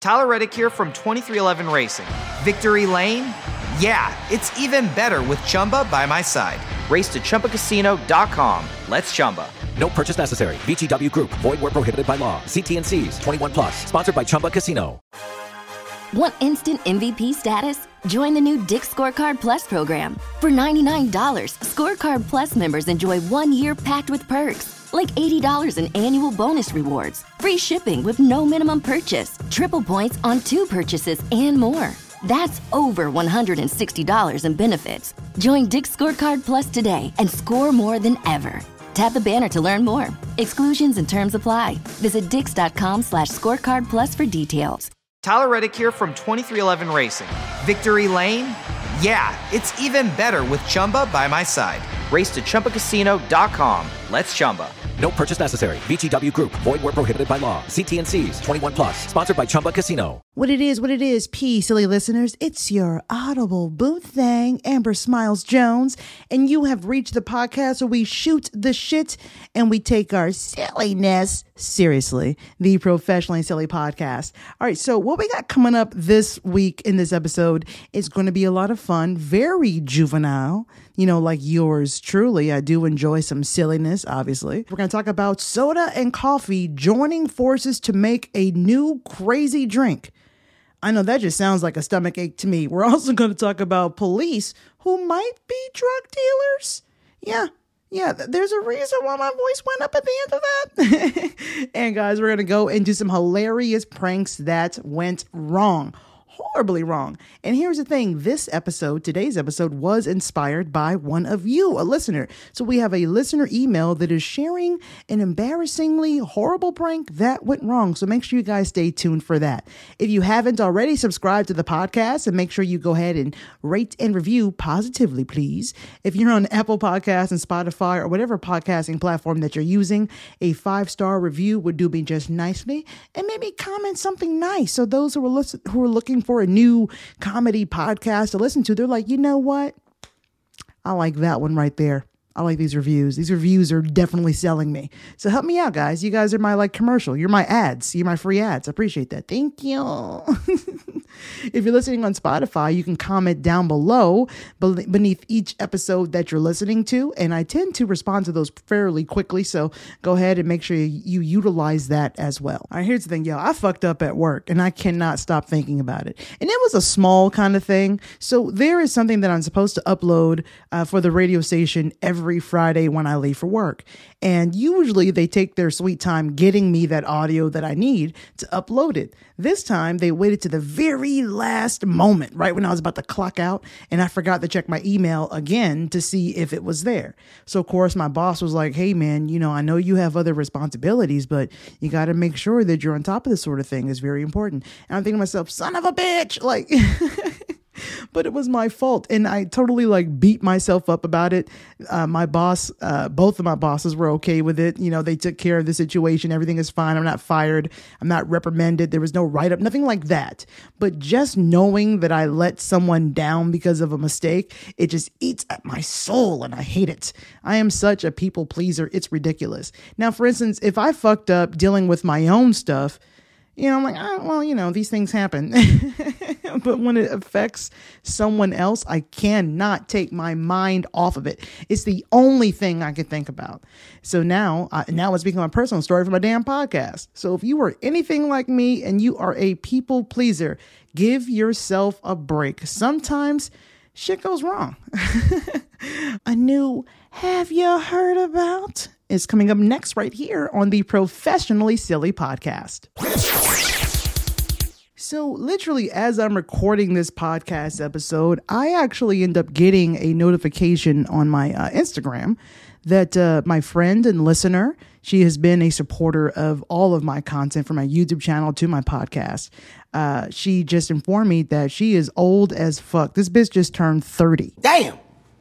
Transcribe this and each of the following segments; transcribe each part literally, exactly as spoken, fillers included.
Tyler Reddick here from twenty-three eleven Racing. Victory Lane? Yeah, it's even better with Chumba by my side. Race to Chumba Casino dot com. Let's Chumba. No purchase necessary. V G W Group. Void where prohibited by law. See T and C's. twenty-one plus. Sponsored by Chumba Casino. Want instant M V P status? Join the new Dick's Scorecard Plus program. For ninety-nine dollars, Scorecard Plus members enjoy one year packed with perks, like eighty dollars in annual bonus rewards, free shipping with no minimum purchase, triple points on two purchases, and more. That's over one hundred sixty dollars in benefits. Join Dick's Scorecard Plus today and score more than ever. Tap the banner to learn more. Exclusions and terms apply. Visit dix.com slash scorecard plus for details. Tyler Reddick here from twenty-three eleven Racing. Victory Lane? Yeah, it's even better with Chumba by my side. Race to Chumba Casino dot com. Let's Chumba. No purchase necessary. V G W Group. Void where prohibited by law. See T and C's. twenty-one plus. Sponsored by Chumba Casino. What it is, what it is, P, silly listeners. It's your audible boo thing, Amber Smiles Jones, and you have reached the podcast where we shoot the shit and we take our silliness seriously. The Professionally Silly Podcast. All right, so what we got coming up this week in this episode is going to be a lot of fun, very juvenile, you know, like yours truly. I do enjoy some silliness, obviously. We're going to talk about soda and coffee joining forces to make a new crazy drink. I know that just sounds like a stomach ache to me. We're also going to talk about police who might be drug dealers. Yeah, yeah, th- there's a reason why my voice went up at the end of that. And guys, we're going to go and do some hilarious pranks that went wrong. Horribly wrong. And here's the thing. This episode, today's episode, was inspired by one of you, a listener. So we have a listener email that is sharing an embarrassingly horrible prank that went wrong. So make sure you guys stay tuned for that. If you haven't already, subscribed to the podcast and make sure you go ahead and rate and review positively, please. If you're on Apple Podcasts and Spotify or whatever podcasting platform that you're using, a five-star review would do me just nicely. And maybe comment something nice. So those who are, listen- who are looking for a new comedy podcast to listen to, they're like, you know what? I like that one right there. I like these reviews. These reviews are definitely selling me. So help me out, guys. You guys are my like commercial. You're my ads. You're my free ads. I appreciate that. Thank you. If you're listening on Spotify, you can comment down below beneath each episode that you're listening to. And I tend to respond to those fairly quickly. So go ahead and make sure you, you utilize that as well. All right, here's the thing, yo. I fucked up at work and I cannot stop thinking about it. And it was a small kind of thing. So there is something that I'm supposed to upload uh, for the radio station every every Friday when I leave for work. And usually they take their sweet time getting me that audio that I need to upload it. This time they waited to the very last moment, right when I was about to clock out, and I forgot to check my email again to see if it was there. So of course my boss was like, hey man, you know, I know you have other responsibilities, but you got to make sure that you're on top of this sort of thing. It's very important. And I'm thinking to myself, son of a bitch, like... But it was my fault. And I totally like beat myself up about it. Uh, my boss, uh, both of my bosses were okay with it. You know, they took care of the situation. Everything is fine. I'm not fired. I'm not reprimanded. There was no write-up, nothing like that. But just knowing that I let someone down because of a mistake, it just eats at my soul and I hate it. I am such a people pleaser. It's ridiculous. Now, for instance, if I fucked up dealing with my own stuff, you know, I'm like, oh, well, you know, these things happen. But when it affects someone else, I cannot take my mind off of it. It's the only thing I can think about. So now, uh, now it's become a personal story for my damn podcast. So if you are anything like me and you are a people pleaser, give yourself a break. Sometimes shit goes wrong. A new Have You Heard About is coming up next right here on the Professionally Silly Podcast. So literally as I'm recording this podcast episode, I actually end up getting a notification on my uh, Instagram that uh, my friend and listener, she has been a supporter of all of my content from my YouTube channel to my podcast. Uh, she just informed me that she is old as fuck. This bitch just turned thirty. Damn.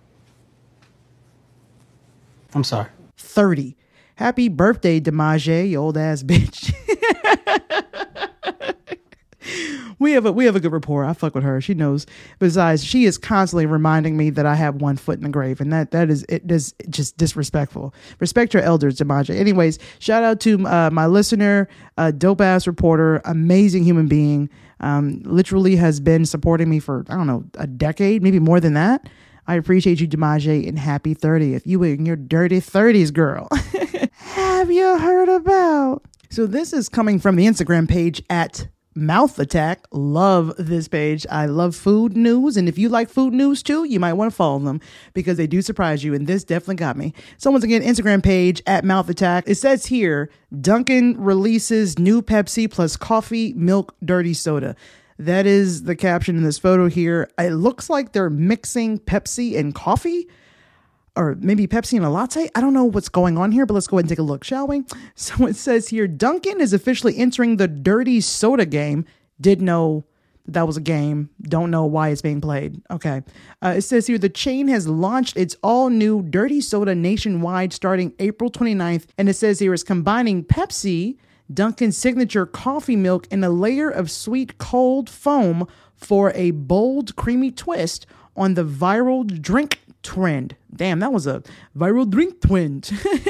I'm sorry. thirty. Happy birthday, Demaje, you old ass bitch. we have a we have a good rapport. I fuck with her. She knows. Besides, she is constantly reminding me that I have one foot in the grave, and that that is it is just disrespectful. Respect your elders, Demaja. Anyways, shout out to uh, my listener, uh, dope ass reporter, amazing human being. Um, literally has been supporting me for I don't know a decade, maybe more than that. I appreciate you, Demaja, and happy thirtieth. You in your dirty thirties, girl. Have you heard about? So this is coming from the Instagram page at Mouth Attack. Love this page. I love food news. And if you like food news too, you might want to follow them because they do surprise you. And this definitely got me. So once again, Instagram page at Mouth Attack. It says here, Dunkin' releases new Pepsi plus coffee, milk, dirty soda. That is the caption in this photo here. It looks like they're mixing Pepsi and coffee. Or maybe Pepsi and a latte. I don't know what's going on here, but let's go ahead and take a look, shall we? So it says here, Dunkin' is officially entering the dirty soda game. Did know that, that was a game. Don't know why it's being played. Okay. Uh, it says here, the chain has launched its all-new dirty soda nationwide starting April twenty-ninth. And it says here, it's combining Pepsi, Dunkin's signature coffee milk, and a layer of sweet cold foam for a bold, creamy twist on the viral drink trend. Damn, that was a viral drink trend.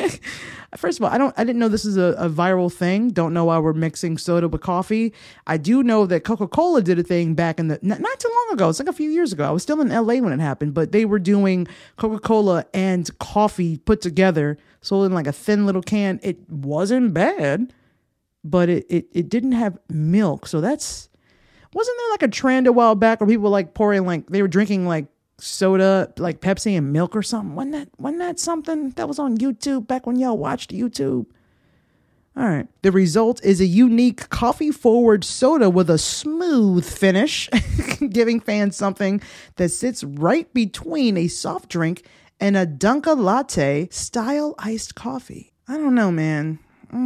First of all, I don't, I didn't know this is a, a viral thing. Don't know why we're mixing soda with coffee. I do know that Coca-Cola did a thing back in the, not, not too long ago. It's like a few years ago. I was still in L A when it happened, but they were doing Coca-Cola and coffee put together, sold in like a thin little can. It wasn't bad, but it, it, it didn't have milk. So that's, wasn't there like a trend a while back where people were like pouring, like they were drinking like soda, like Pepsi and milk or something? Wasn't that, wasn't that something that was on YouTube back when y'all watched YouTube? All right. The result is a unique coffee-forward soda with a smooth finish, giving fans something that sits right between a soft drink and a Dunkin' latte style iced coffee. I don't know, man.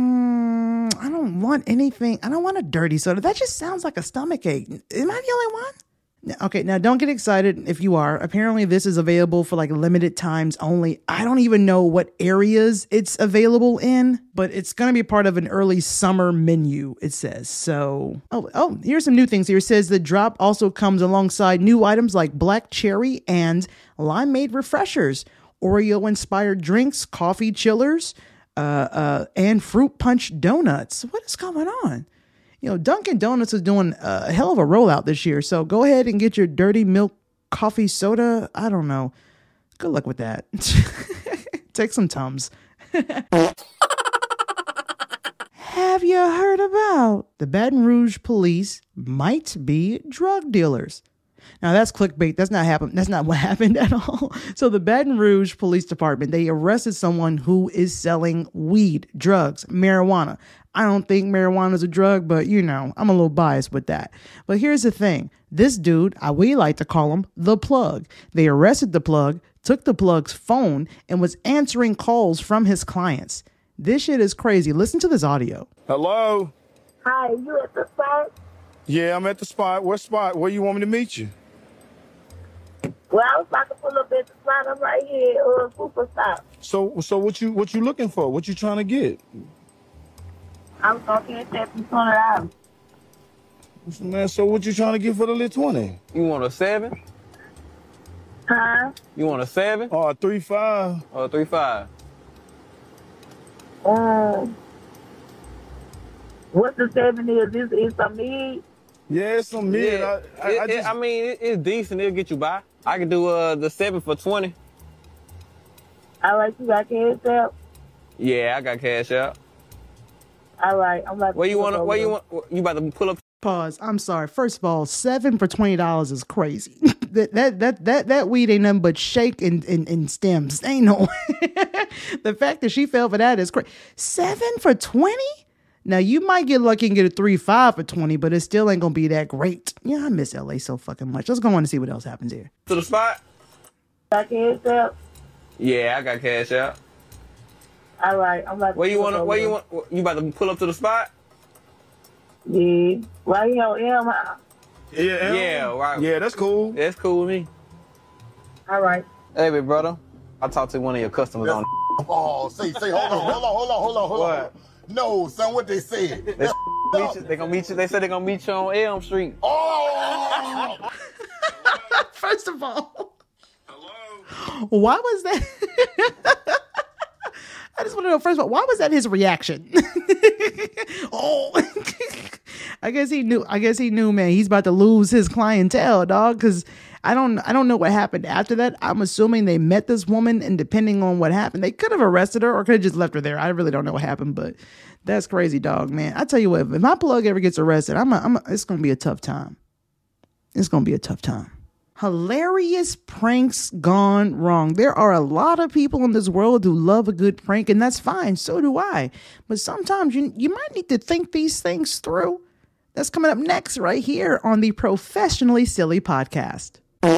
Mm, I don't want anything. I don't want a dirty soda. That just sounds like a stomach ache. Am I the only one? Okay, now don't get excited if you are. Apparently this is available for like limited times only. I don't even know what areas it's available in, but it's going to be part of an early summer menu, it says. So, oh, oh, here's some new things here. It says the drop also comes alongside new items like black cherry and limeade refreshers, Oreo-inspired drinks, coffee chillers, uh, uh, and fruit punch donuts. What is going on? You know, Dunkin' Donuts is doing a hell of a rollout this year. So go ahead and get your dirty milk coffee soda. I don't know. Good luck with that. Take some Tums. Have you heard about the Baton Rouge police might be drug dealers? Now that's clickbait. That's not happen. That's not what happened at all. So the Baton Rouge Police Department, they arrested someone who is selling weed, drugs, marijuana. I don't think marijuana is a drug, but you know, I'm a little biased with that. But here's the thing. This dude, I we like to call him the plug. They arrested the plug, took the plug's phone, and was answering calls from his clients. This shit is crazy. Listen to this audio. Hello? Hi, you at the spot? Yeah, I'm at the spot. What spot? Where you want me to meet you? Well, I was about to pull up at the spot. I'm right here, uh, Super Stop. So, so what you what you looking for? What you trying to get? I was gonna get that for twenty dollars. Man, so what you trying to get for the little twenty? You want a seven? Huh? You want a seven? Oh, three five. Or a three five? Um, what's the seven is? This is some meat. Yeah, it's some meat. Yeah, I, I, it, I, it, just, I mean, it, it's decent. It'll get you by. I can do uh the seven for twenty. All right, you got cash out? Yeah, I got cash out. All right, I'm about to. Where you want want? Where you want? You about to pull up? Pause. I'm sorry. First of all, seven for twenty dollars is crazy. that, that that that that weed ain't nothing but shake and, and, and stems. Ain't no. The fact that she fell for that is crazy. Seven for twenty? Now you might get lucky and get a three five for twenty, but it still ain't gonna be that great. Yeah, I miss L A so fucking much. Let's go on and see what else happens here. To the spot? Got cash out? Yeah, I got cash out. All right, I'm about to. Where you want? Where you want? You about to pull up to the spot? Yeah. Right here on M. huh? yeah, L? Yeah, right. Yeah, that's cool. That's cool with me. All right. Hey, big brother. I talked to one of your customers on. Oh, say, say, hold on, hold on, hold on, hold on, hold What? on. No, son, what they said. That's Meet you, they gonna meet you. They said they gonna meet you on Elm Street. Oh! First of all, hello. Why was that? I just want to know, first of all, why was that his reaction? Oh, I guess he knew. I guess he knew, man. He's about to lose his clientele, dog. Because I don't, I don't know what happened after that. I'm assuming they met this woman, and depending on what happened, they could have arrested her or could have just left her there. I really don't know what happened, but that's crazy, dog, man. I tell you what, if my plug ever gets arrested, I'm, a, I'm, a, it's gonna be a tough time. It's gonna be a tough time. Hilarious pranks gone wrong. There are a lot of people in this world who love a good prank, and that's fine. So do I. But sometimes you you might need to think these things through. That's coming up next right here on the Professionally Silly Podcast.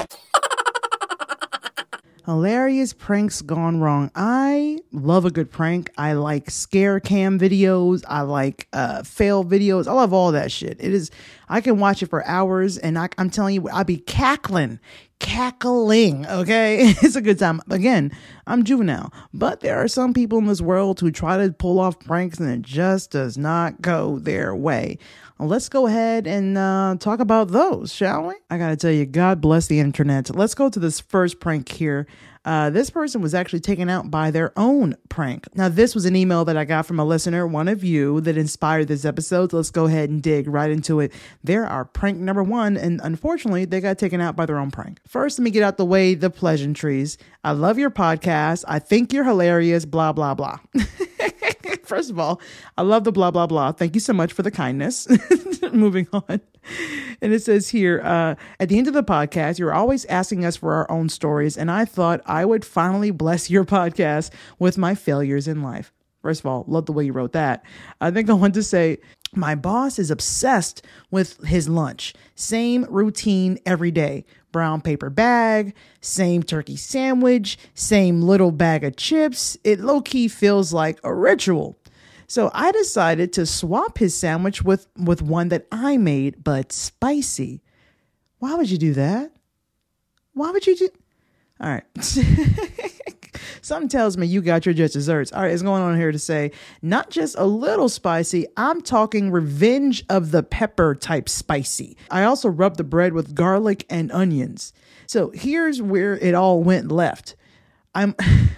Hilarious pranks gone wrong. I love a good prank. I like scare cam videos. I like uh, fail videos. I love all that shit. It is, I can watch it for hours, and I, I'm telling you, I'll be cackling, cackling. Okay. It's a good time. Again, I'm juvenile, but there are some people in this world who try to pull off pranks and it just does not go their way. Let's go ahead and uh, talk about those, shall we? I gotta tell you, God bless the internet. Let's go to this first prank here. Uh, this person was actually taken out by their own prank. Now, this was an email that I got from a listener, one of you, that inspired this episode. So let's go ahead and dig right into it. They're our prank number one, and unfortunately, they got taken out by their own prank. First, let me get out the way the pleasantries. I love your podcast. I think you're hilarious, blah, blah, blah. First of all, I love the blah, blah, blah. Thank you so much for the kindness. Moving on. And it says here, uh, at the end of the podcast, you're always asking us for our own stories. And I thought I would finally bless your podcast with my failures in life. First of all, love the way you wrote that. I think I want to say, my boss is obsessed with his lunch. Same routine every day. Brown paper bag, same turkey sandwich, same little bag of chips. It low-key feels like a ritual. So I decided to swap his sandwich with, with one that I made, but spicy. Why would you do that? Why would you do? All right. Something tells me you got your just desserts. All right, it's going on here to say, not just a little spicy, I'm talking revenge of the pepper type spicy. I also rubbed the bread with garlic and onions. So here's where it all went left. I'm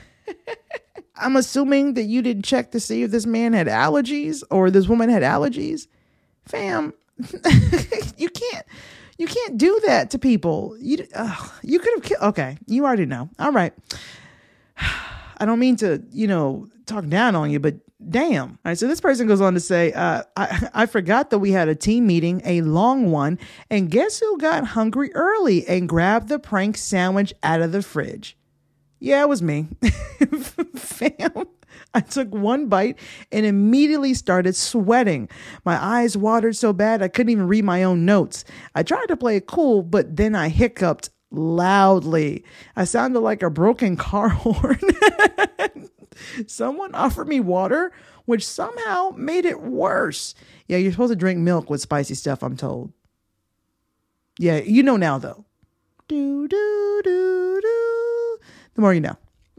I'm assuming that you didn't check to see if this man had allergies or this woman had allergies. Fam, you can't you can't do that to people. You uh, you could have killed. Okay, you already know. All right. I don't mean to, you know, talk down on you, but damn. All right. So this person goes on to say, uh, I, I forgot that we had a team meeting, a long one, and guess who got hungry early and grabbed the prank sandwich out of the fridge? Yeah, it was me. Fam. I took one bite and immediately started sweating. My eyes watered so bad I couldn't even read my own notes. I tried to play it cool, but then I hiccuped loudly. I sounded like a broken car horn. Someone offered me water, which somehow made it worse. Yeah, you're supposed to drink milk with spicy stuff, I'm told. Yeah, you know now, though. Do, do, do, do. The more you know.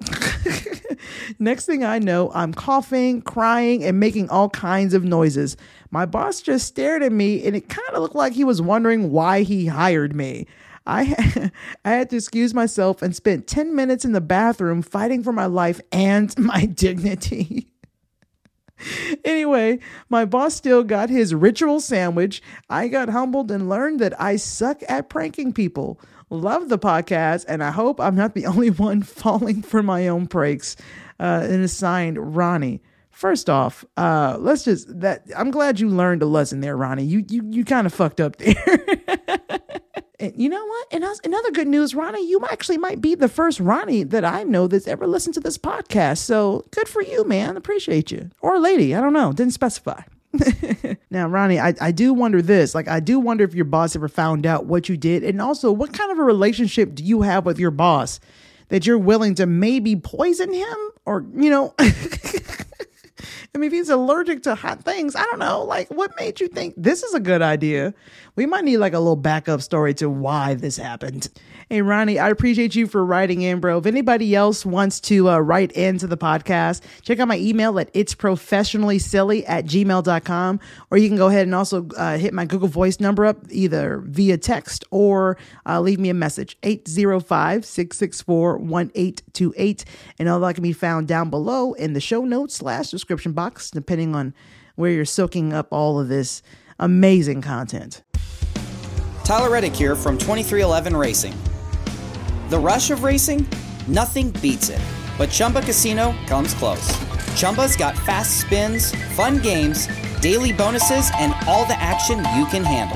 Next thing I know, I'm coughing, crying, and making all kinds of noises. My boss just stared at me, and it kind of looked like he was wondering why he hired me. I, I had to excuse myself and spent ten minutes in the bathroom fighting for my life and my dignity. Anyway, my boss still got his ritual sandwich. I got humbled and learned that I suck at pranking people. Love the podcast, and I hope I'm not the only one falling for my own pranks. Uh, and it's signed Ronnie. First off, uh, let's just that I'm glad you learned a lesson there, Ronnie. You you you kind of fucked up there. And you know what? And another good news, Ronnie, you actually might be the first Ronnie that I know that's ever listened to this podcast. So good for you, man. Appreciate you. Or lady. I don't know. Didn't specify. Now, Ronnie, I, I do wonder this. Like, I do wonder if your boss ever found out what you did. And also, what kind of a relationship do you have with your boss that you're willing to maybe poison him? Or, you know, I mean, if he's allergic to hot things, I don't know. Like, what made you think this is a good idea? We might need like a little backup story to why this happened. Hey, Ronnie, I appreciate you for writing in, bro. If anybody else wants to uh, write into the podcast, check out my email at it's professionally silly at gmail dot com. Or you can go ahead and also uh, hit my Google Voice number up either via text or uh, leave me a message, eight zero five, six six four, one eight two eight. And all that can be found down below in the show notes slash description box, depending on where you're soaking up all of this amazing content. Tyler Reddick here from twenty-three eleven Racing. The rush of racing? Nothing beats it. But Chumba Casino comes close. Chumba's got fast spins, fun games, daily bonuses, and all the action you can handle.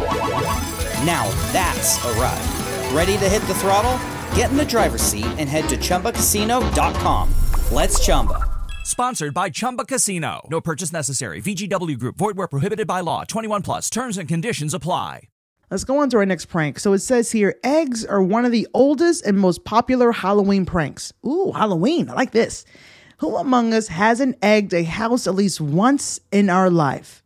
Now that's a ride. Ready to hit the throttle? Get in the driver's seat and head to chumba casino dot com. Let's chumba. Sponsored by Chumba Casino. No purchase necessary. V G W Group. Void where prohibited by law. twenty-one plus. Terms and conditions apply. Let's go on to our next prank. So it says here, eggs are one of the oldest and most popular Halloween pranks. Ooh, Halloween. I like this. Who among us hasn't egged a house at least once in our life?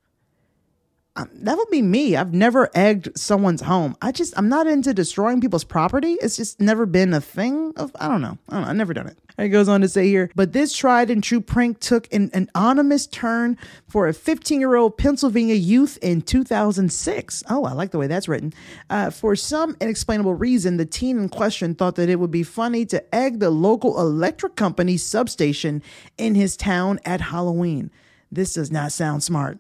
Um, that would be me. I've never egged someone's home. I just, I'm not into destroying people's property. It's just never been a thing of, I don't know. I don't know. I've never done it. It goes on to say here, but this tried and true prank took an, an anonymous turn for a fifteen-year-old Pennsylvania youth in two thousand six. Oh, I like the way that's written. Uh, for some inexplainable reason, the teen in question thought that it would be funny to egg the local electric company substation in his town at Halloween. This does not sound smart.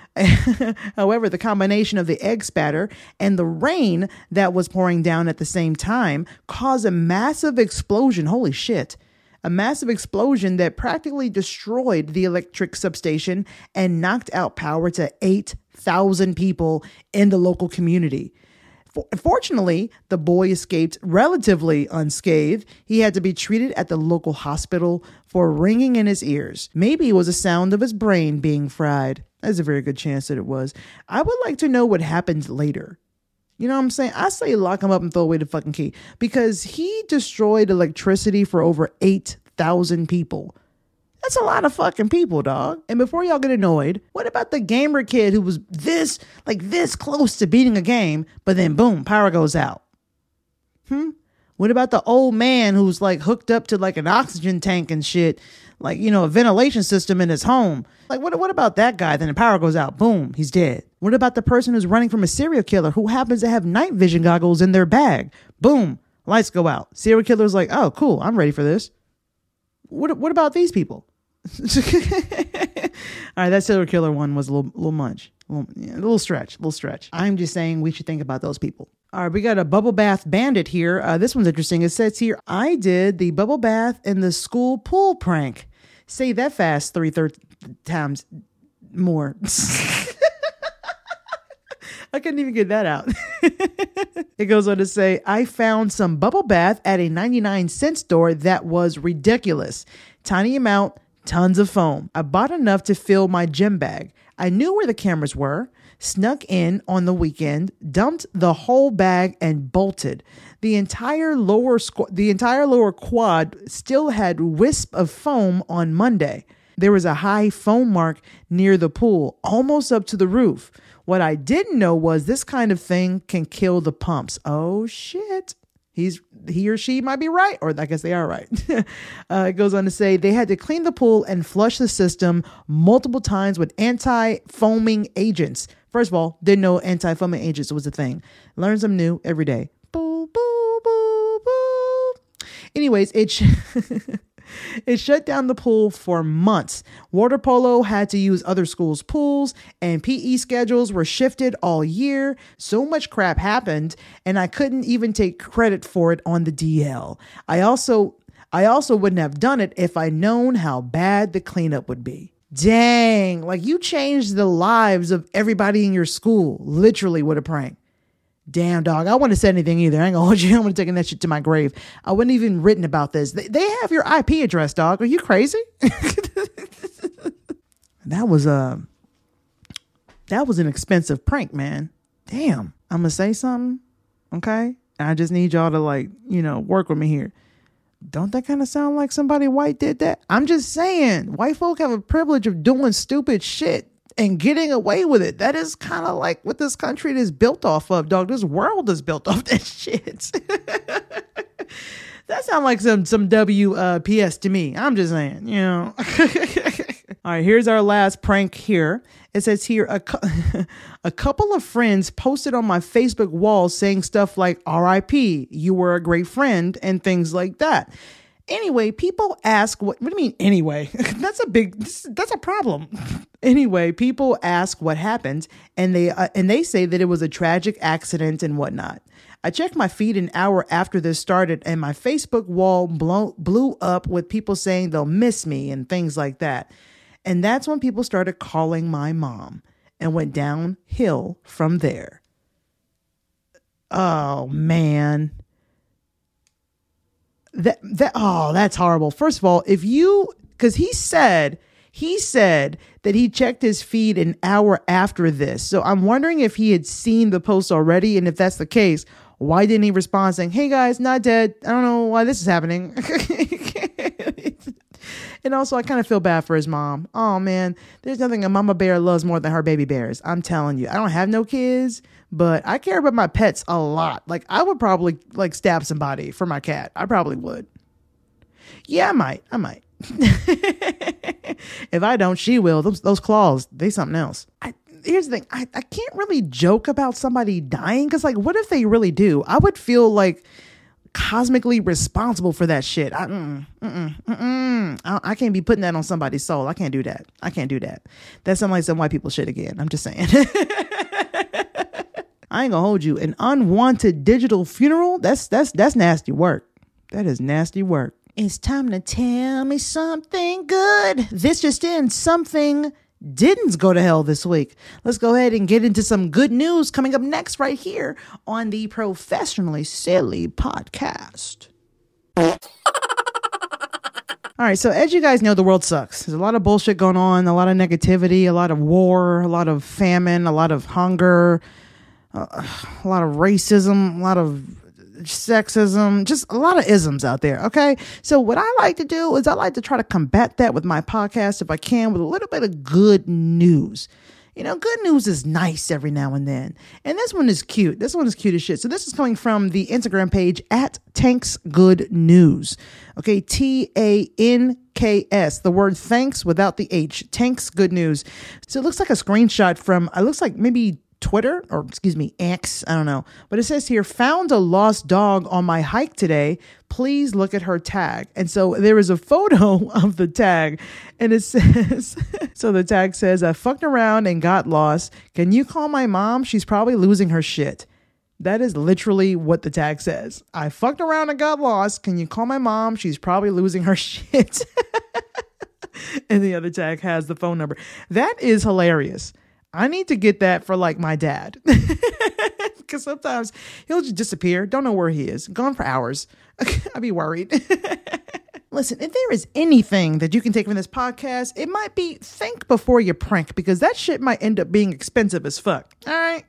However, the combination of the egg spatter and the rain that was pouring down at the same time caused a massive explosion. Holy shit. A massive explosion that practically destroyed the electric substation and knocked out power to eight thousand people in the local community. Fortunately, the boy escaped relatively unscathed. He had to be treated at the local hospital for ringing in his ears. Maybe it was a sound of his brain being fried. There's a very good chance that it was. I would like to know what happened later. You know what I'm saying? I say lock him up and throw away the fucking key, because he destroyed electricity for over eight thousand people. That's a lot of fucking people, dog. And before y'all get annoyed, what about the gamer kid who was this, like this close to beating a game, but then boom, power goes out? Hmm? What about the old man who's like hooked up to like an oxygen tank and shit, like, you know, a ventilation system in his home? Like, what, what about that guy? Then the power goes out. Boom, he's dead. What about the person who's running from a serial killer who happens to have night vision goggles in their bag? Boom, lights go out. Serial killer's like, oh, cool, I'm ready for this. What, what about these people? All right, that serial killer one was a little, little much. A little, yeah, a little stretch, a little stretch. I'm just saying we should think about those people. All right, we got a bubble bath bandit here. Uh, this one's interesting. It says here, I did the bubble bath in the school pool prank. Say that fast three third times more. I couldn't even get that out. It goes on to say, I found some bubble bath at a ninety-nine cent store that was ridiculous. Tiny amount, tons of foam. I bought enough to fill my gym bag. I knew where the cameras were, snuck in on the weekend, dumped the whole bag and bolted. The entire lower squ- the entire lower quad still had wisp of foam on Monday. There was a high foam mark near the pool, almost up to the roof. What I didn't know was this kind of thing can kill the pumps. Oh shit. He's he or she might be right, or I guess they are right. uh, it goes on to say they had to clean the pool and flush the system multiple times with anti-foaming agents. First of all, didn't know anti-foaming agents was a thing. Learn something new every day. Boo, boo, boo, boo. Anyways, it sh- it shut down the pool for months. Water polo had to use other schools' pools, and P E schedules were shifted all year. So much crap happened, and I couldn't even take credit for it on the D L. I also, I also wouldn't have done it if I'd known how bad the cleanup would be. Dang, like you changed the lives of everybody in your school, literally with a prank. Damn, dog. I wouldn't have said anything either. I ain't gonna hold you. I'm gonna take that shit to my grave. I wouldn't even written about this. They, they have your I P address, dog. Are you crazy? That was a that was an expensive prank, man. Damn. I'm gonna say something, okay? And I just need y'all to, like, you know, work with me here. Don't that kind of sound like somebody white did that? I'm just saying, white folk have a privilege of doing stupid shit and getting away with it. That is kind of like what this country is built off of, dog. This world is built off that shit. That sounds like some some W P S to me. I'm just saying, you know. All right, here's our last prank here. It says here, a, cu- a couple of friends posted on my Facebook wall saying stuff like, R I P, you were a great friend, and things like that. Anyway, people ask, what, what do you mean anyway? That's a big, that's a problem. Anyway, people ask what happened, and they uh, and they say that it was a tragic accident and whatnot. I checked my feed an hour after this started, and my Facebook wall blow, blew up with people saying they'll miss me and things like that. And that's when people started calling my mom and went downhill from there. Oh, man. That, that, oh, that's horrible. First of all, if you, because he said, he said that he checked his feed an hour after this. So I'm wondering if he had seen the post already. And if that's the case, why didn't he respond saying, hey guys, not dead. I don't know why this is happening. And also, I kind of feel bad for his mom. Oh, man, there's nothing a mama bear loves more than her baby bears. I'm telling you, I don't have no kids, but I care about my pets a lot. Like, I would probably, like, stab somebody for my cat. I probably would. Yeah, I might. I might. If I don't, she will. Those those claws, they something else. I, here's the thing. I, I can't really joke about somebody dying because, like, what if they really do? I would feel, like, cosmically responsible for that shit. I, mm, mm, mm, mm, I, I can't be putting that on somebody's soul. I can't do that. I can't do that. That sounds like some white people shit again. I'm just saying. I ain't gonna hold you. An unwanted digital funeral? That's that's that's nasty work. That is nasty work. It's time to tell me something good. This just in, something didn't go to hell this week. Let's go ahead and get into some good news coming up next right here on the Professionally Silly podcast. All right, so as you guys know, the world sucks. There's a lot of bullshit going on, a lot of negativity, a lot of war, a lot of famine, a lot of hunger, uh, a lot of racism, a lot of sexism, just a lot of isms out there. Okay. So what I like to do is I like to try to combat that with my podcast if I can, with a little bit of good news. You know, good news is nice every now and then. And this one is cute. This one is cute as shit. So this is coming from the Instagram page at Tanks Good News. Okay. T A N K S, the word thanks without the H. Tanks Good News. So it looks like a screenshot from, it looks like maybe Twitter, or excuse me, X, I don't know. But it says here, found a lost dog on my hike today. Please look at her tag. And so there is a photo of the tag, and it says, so the tag says, I fucked around and got lost. Can you call my mom? She's probably losing her shit. That is literally what the tag says. I fucked around and got lost. Can you call my mom? She's probably losing her shit. And the other tag has the phone number. That is hilarious. I need to get that for like my dad. Because sometimes he'll just disappear. Don't know where he is. Gone for hours. I'd be worried. Listen, if there is anything that you can take from this podcast, it might be think before you prank, because that shit might end up being expensive as fuck. All right.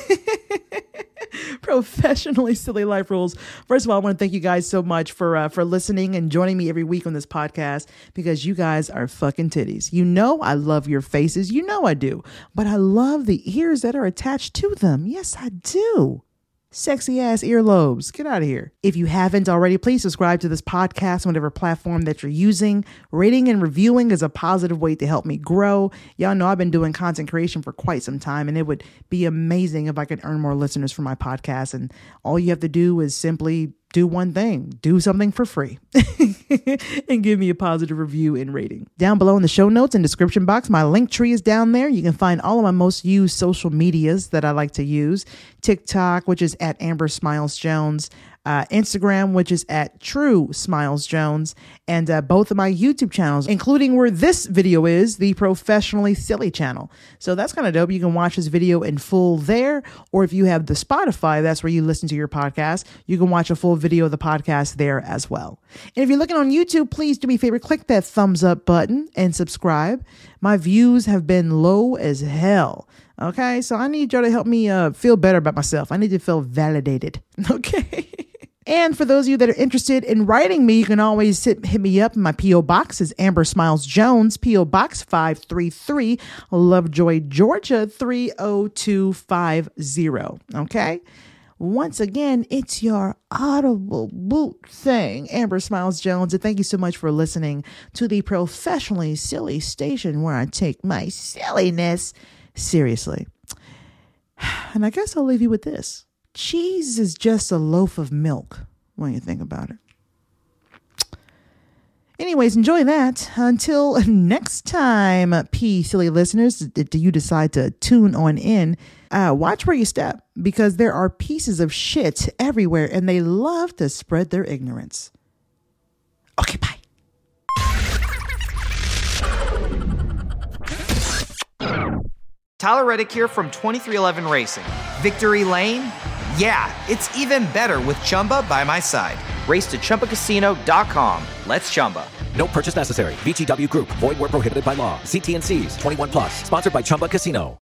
Professionally Silly Life Rules. First of all, I want to thank you guys so much for uh, for listening and joining me every week on this podcast, because you guys are fucking titties. You know I love your faces. You know I do. But I love the ears that are attached to them. Yes, I do. Sexy ass earlobes. Get out of here. If you haven't already, please subscribe to this podcast on whatever platform that you're using. Rating and reviewing is a positive way to help me grow. Y'all know I've been doing content creation for quite some time, and it would be amazing if I could earn more listeners for my podcast. And all you have to do is simply do one thing, do something for free and give me a positive review and rating. Down below in the show notes and description box, my link tree is down there. You can find all of my most used social medias that I like to use. TikTok, which is at Amber Smiles Jones. Uh, Instagram, which is at True Smiles Jones, and uh, both of my YouTube channels, including where this video is, the Professionally Silly channel. So that's kind of dope. You can watch this video in full there, or if you have the Spotify, that's where you listen to your podcast, you can watch a full video of the podcast there as well. And if you're looking on YouTube, please do me a favor, click that thumbs up button and subscribe. My views have been low as hell. Okay, so I need y'all to help me uh, feel better about myself. I need to feel validated. Okay. And for those of you that are interested in writing me, you can always hit, hit me up. My P O Box is Amber Smiles Jones, P O Box five three three, Lovejoy, Georgia three oh two five oh. Okay? Once again, it's your audible boot thing, Amber Smiles Jones. And thank you so much for listening to the professionally silly station where I take my silliness seriously. And I guess I'll leave you with this. Cheese is just a loaf of milk when you think about it. Anyways, enjoy that. Until next time, P silly listeners, do you decide to tune on in? Uh, watch where you step, because there are pieces of shit everywhere and they love to spread their ignorance. Okay, bye. Tyler Reddick here from twenty-three eleven Racing. Victory Lane? Yeah, it's even better with Chumba by my side. Race to Chumba Casino dot com. Let's Chumba. No purchase necessary. V G W Group. Void where prohibited by law. See T N Cs. twenty-one plus. Sponsored by Chumba Casino.